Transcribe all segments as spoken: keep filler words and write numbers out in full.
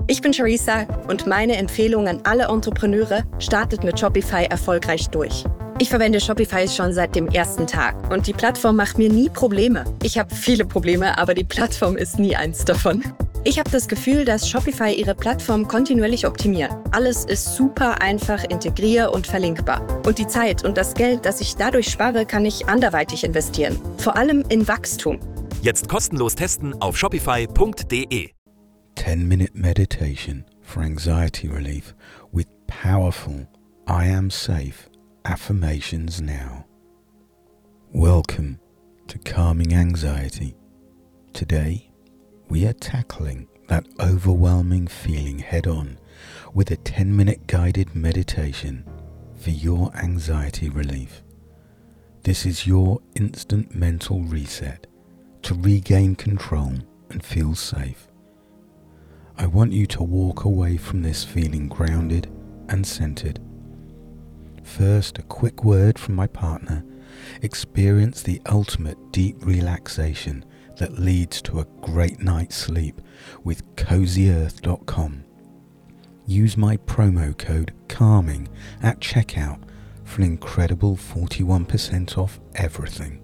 Ich bin Charissa und meine Empfehlung an alle Entrepreneure: startet mit Shopify erfolgreich durch. Ich verwende Shopify schon seit dem ersten Tag und die Plattform macht mir nie Probleme. Ich habe viele Probleme, aber die Plattform ist nie eins davon. Ich habe das Gefühl, dass Shopify ihre Plattform kontinuierlich optimiert. Alles ist super einfach integrier- und verlinkbar. Und die Zeit und das Geld, das ich dadurch spare, kann ich anderweitig investieren. Vor allem in Wachstum. Jetzt kostenlos testen auf shopify punkt de. ten minute meditation for anxiety relief with powerful I am safe affirmations now. Welcome to Calming Anxiety. Today, we are tackling that overwhelming feeling head on with a ten minute guided meditation for your anxiety relief. This is your instant mental reset to regain control and feel safe. I want you to walk away from this feeling grounded and centered. First, a quick word from my partner. Experience the ultimate deep relaxation that leads to a great night's sleep with cozy earth dot com. Use my promo code CALMING at checkout for an incredible forty-one percent off everything.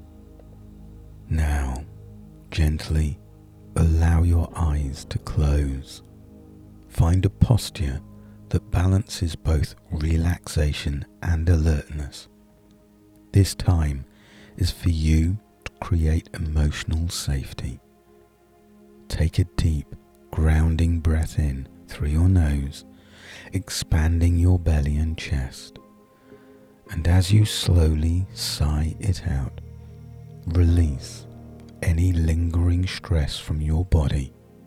Now, gently allow your eyes to close. Find a posture that balances both relaxation and alertness. This time is for you to create emotional safety. Take a deep, grounding breath in through your nose, expanding your belly and chest. And as you slowly sigh it out, release any lingering stress from your body.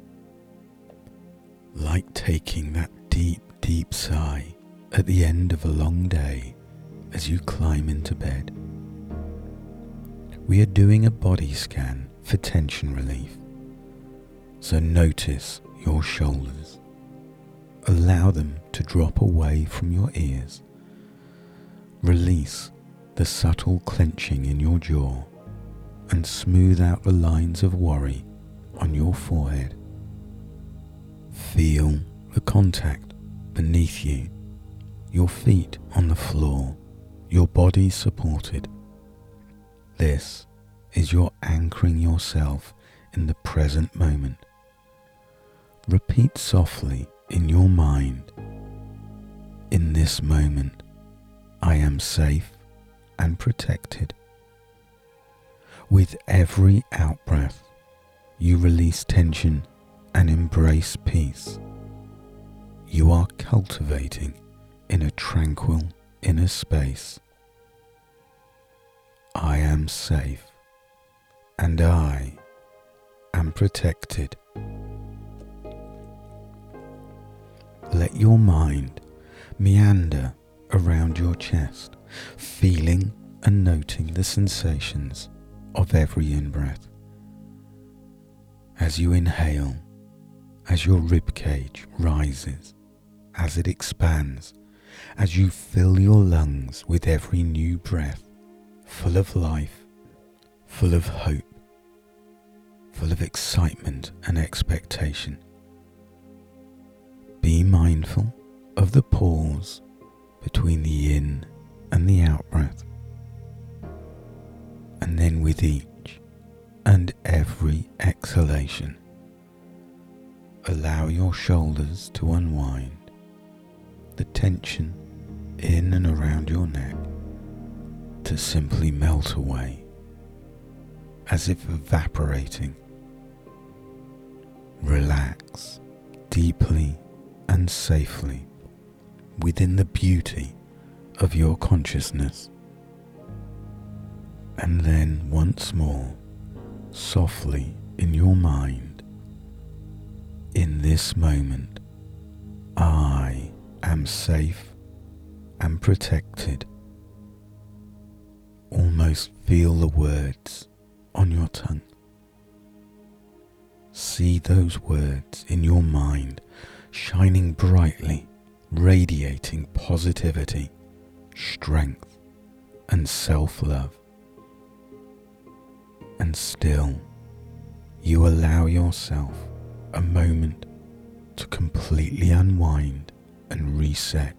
Like taking that deep, deep sigh at the end of a long day as you climb into bed. We are doing a body scan for tension relief. So notice your shoulders. Allow them to drop away from your ears. Release the subtle clenching in your jaw and smooth out the lines of worry on your forehead. Feel the contact beneath you, your feet on the floor, your body supported. This is your anchoring yourself in the present moment. Repeat softly in your mind, in this moment, I am safe and protected. With every out-breath, you release tension and embrace peace. You are cultivating in a tranquil inner space. I am safe and I am protected. Let your mind meander around your chest, feeling and noting the sensations of every in-breath. As you inhale, as your ribcage rises, as it expands, as you fill your lungs with every new breath, full of life, full of hope, full of excitement and expectation. Be mindful of the pause between the in and the out breath. And then with each and every exhalation, allow your shoulders to unwind, the tension in and around your neck to simply melt away, as if evaporating. Relax deeply and safely within the beauty of your consciousness. And then once more, softly in your mind, in this moment, I am safe and protected. Almost feel the words on your tongue. See those words in your mind shining brightly, radiating positivity, strength, and self-love. And still, you allow yourself a moment to completely unwind and reset.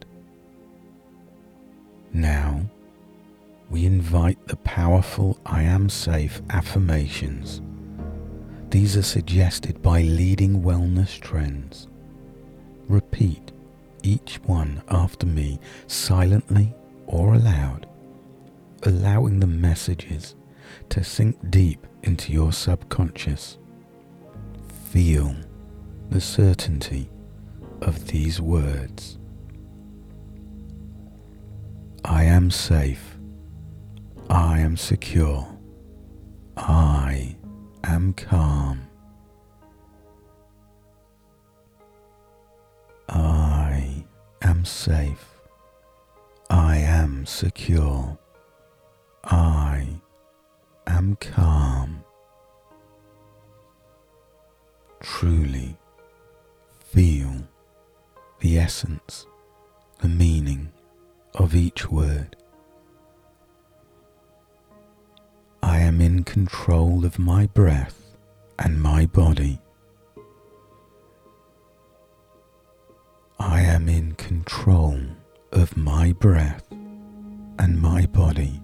Now, we invite the powerful I am safe affirmations. These are suggested by leading wellness trends. Repeat each one after me silently or aloud, allowing the messages to sink deep into your subconscious. Feel the certainty of these words. I am safe. I am secure. I am calm. I am safe. I am secure. I am calm. Truly feel the essence, the meaning of each word. I am in control of my breath and my body. I am in control of my breath and my body.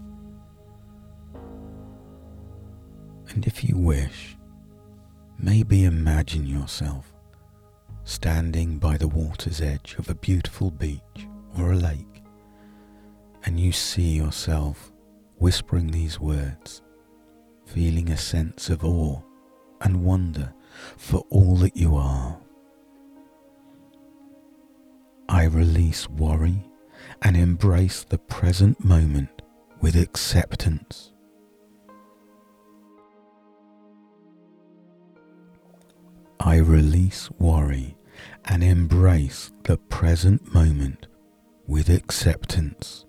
And if you wish, maybe imagine yourself standing by the water's edge of a beautiful beach or a lake, and you see yourself whispering these words, feeling a sense of awe and wonder for all that you are. I release worry and embrace the present moment with acceptance. I release worry and embrace the present moment with acceptance.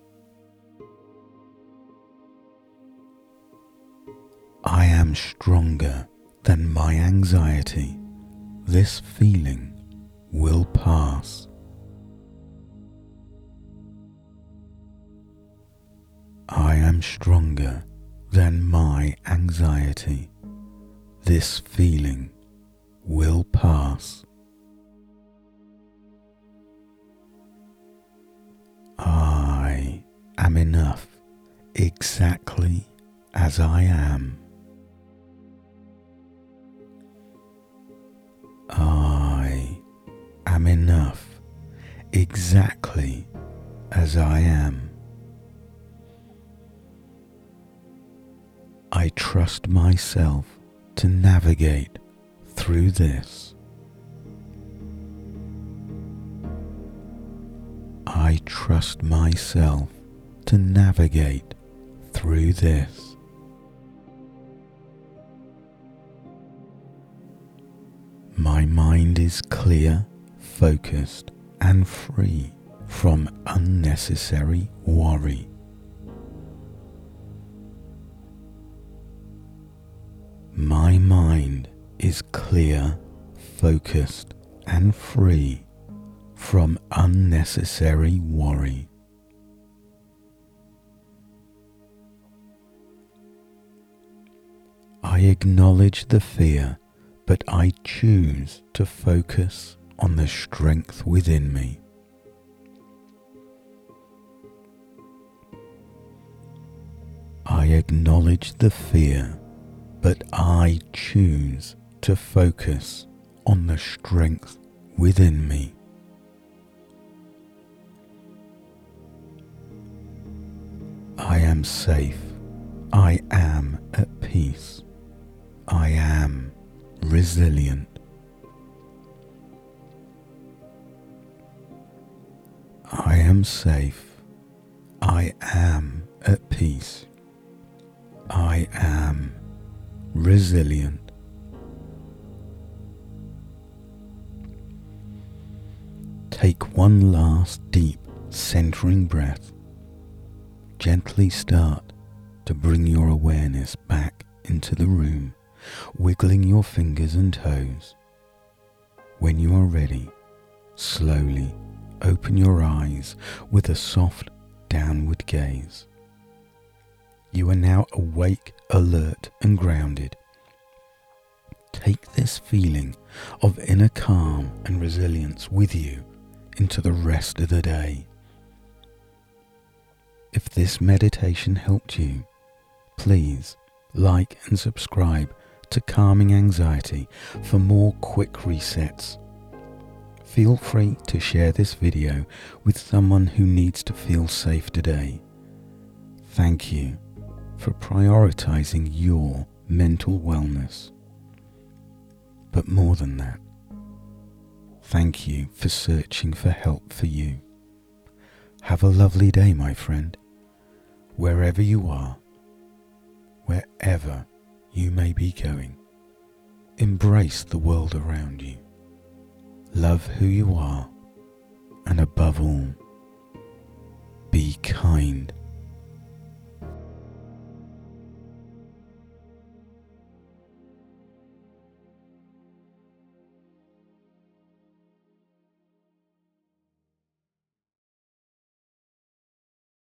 I am stronger than my anxiety. This feeling will pass. I am stronger than my anxiety. This feeling will pass. I am enough exactly as I am. I am enough exactly as I am. I trust myself to navigate through this. I trust myself to navigate through this. My mind is clear, focused, and free from unnecessary worry. My mind is clear, focused, and free from unnecessary worry. I acknowledge the fear, but I choose to focus on the strength within me. I acknowledge the fear, but I choose to focus on the strength within me. I am safe. I am at peace. I am resilient. I am safe. I am at peace. I am resilient. Take one last deep, centering breath. Gently start to bring your awareness back into the room, wiggling your fingers and toes. When you are ready, slowly open your eyes with a soft downward gaze. You are now awake, alert, and grounded. take this feeling of inner calm and resilience with you into the rest of the day. If this meditation helped you, please like and subscribe to Calming Anxiety for more quick resets. Feel free to share this video with someone who needs to feel safe today. Thank you for prioritizing your mental wellness. But more than that, thank you for searching for help for you. Have a lovely day, my friend, wherever you are, wherever you may be going. Embrace the world around you. Love who you are, and above all, be kind